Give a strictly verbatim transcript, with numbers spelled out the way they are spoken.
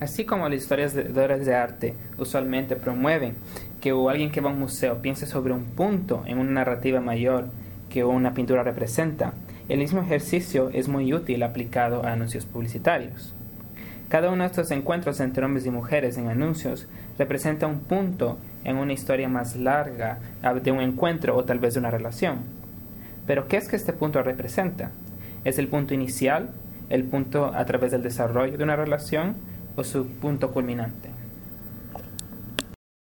Así como las historiadoras de arte usualmente promueven que alguien que va a un museo piense sobre un punto en una narrativa mayor que una pintura representa, el mismo ejercicio es muy útil aplicado a anuncios publicitarios. Cada uno de estos encuentros entre hombres y mujeres en anuncios representa un punto en una historia más larga de un encuentro o tal vez de una relación. Pero ¿qué es que este punto representa? ¿Es el punto inicial, el punto a través del desarrollo de una relación o su punto culminante?